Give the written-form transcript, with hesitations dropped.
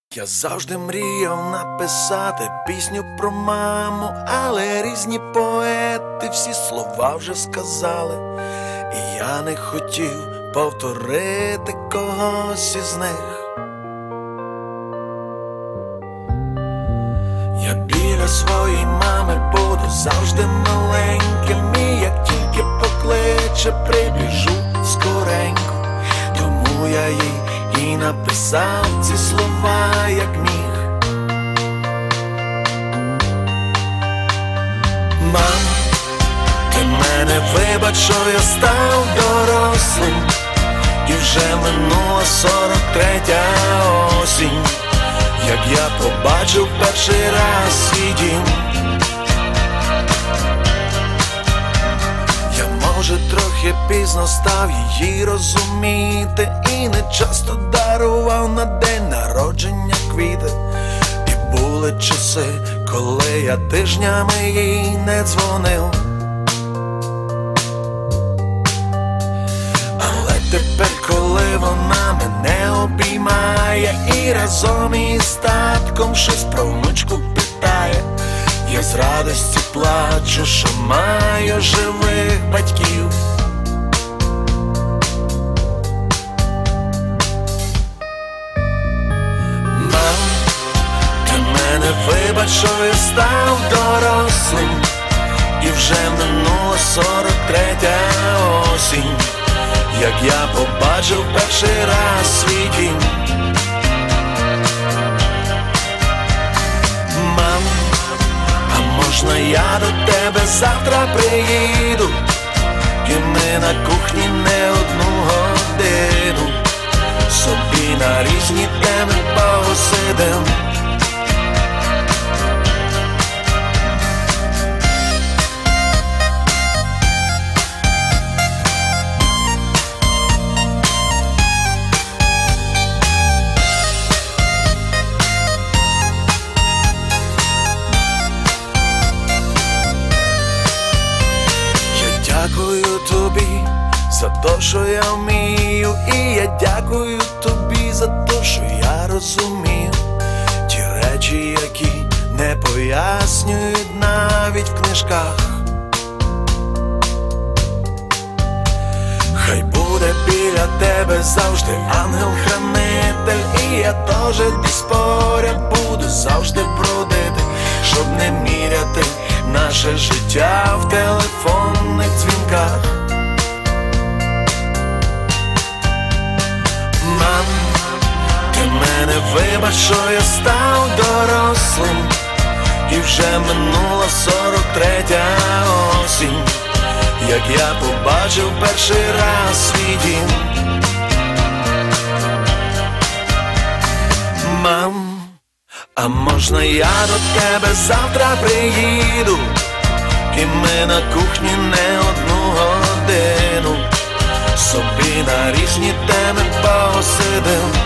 Я завжди мріяв написати пісню про маму, але різні поети всі слова вже сказали, і я не хотів повторити когось із них. Я біля своєї мами буду завжди маленьким, і як тільки покличе, прибіжу скоренько. Тому я їй і написав ці слова, як міг. Мам, ти мене вибач, що я став дорослим, і вже минула 43-я осінь, як я побачив перший раз свій дім. Я, може, трохи пізно став її розуміти, і не часто дарував на день народження квіти. І були часи, коли я тижнями їй не дзвонив. Але тепер, коли вона мене обіймає і разом із татком щось про внучку питає, я з радості плачу, що маю живих батьків. Мам, ти мене вибач, що я став дорослим, і вже минула 43-я осінь, як я побачив перший раз свій дім. Мам, а можна я до тебе завтра приїду, і ми на кухні не одну годину собі на різні теми посидим. Дякую тобі за те, що я вмію, і я дякую тобі за те, що я розумію ті речі, які не пояснюють навіть в книжках. Хай буде біля тебе завжди ангел-хранитель, і я теж десь поряд буду завжди бродити, щоб не міряти наше життя в телефонних дзвінках. Мам, ти мене вибач, що я став дорослим, і вже минула 43-я осінь, як я побачив перший раз свій дім. Мам, а можна я до тебе завтра приїду, і ми на кухні не одну годину собі на різні теми посидим.